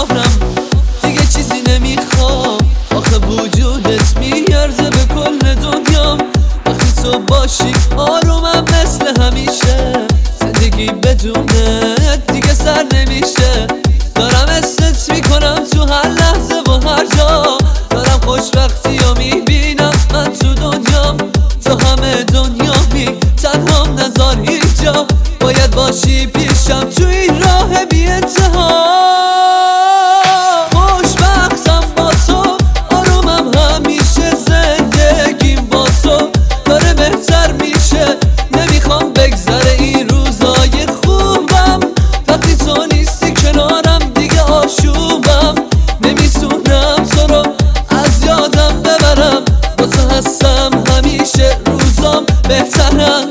کنارم، دیگه چیزی نمیخوام. آخه وجودت میارزه به کل دنیام. وقتی تو باشی آرومم مثل همیشه. زندگی بدونت دیگه سر نمیشه. دارم استت میکنم تو هر لحظه و هر جا. دارم خوشبختی و میبینم من تو دنیام. تو همه دنیامی تنهام نذار اینجا. باید باشی پیشم تو این راه بی انتها. خوشبختم با تو، آرومم همیشه. زندگیم با تو داره بهتر میشه. نمیخوام بگذره این روزای خوبم. وقتی تو نیستی کنارم دیگه آشوبم. نمیتونم تو رو از یادم ببرم. با تو هستم همیشه، روزام بهترن.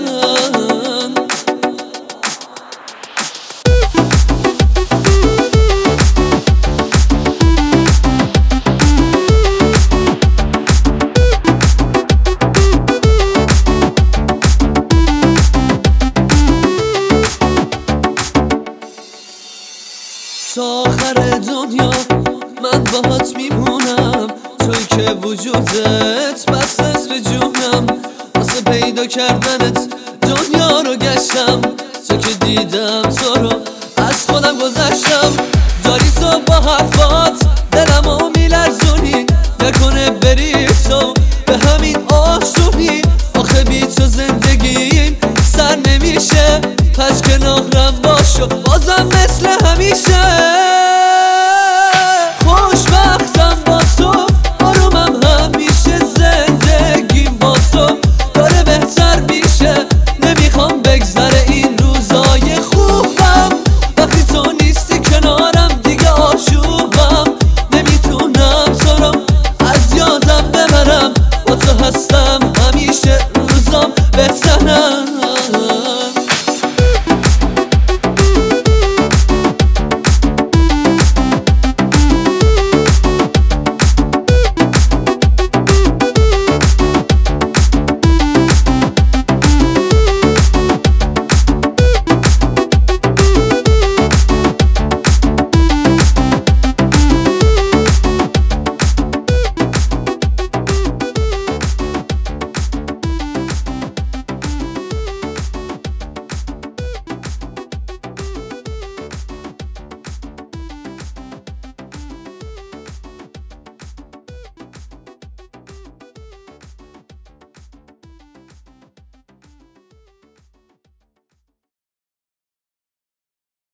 تا آخر دنیا من باهات میمونم. توی که وجودت بسته به جونم. واسه پیدا کردنت دنیا رو گشتم. تا که دیدم تو رو از خودم گذشتم. داری تو با حرفات دلمو میلرزونی. نکنه بری تو به همین آسونی. آخه بی تو زندگیم سر نمیشه. پس کنارم باشو بازم مثل همیشه. خوشبختم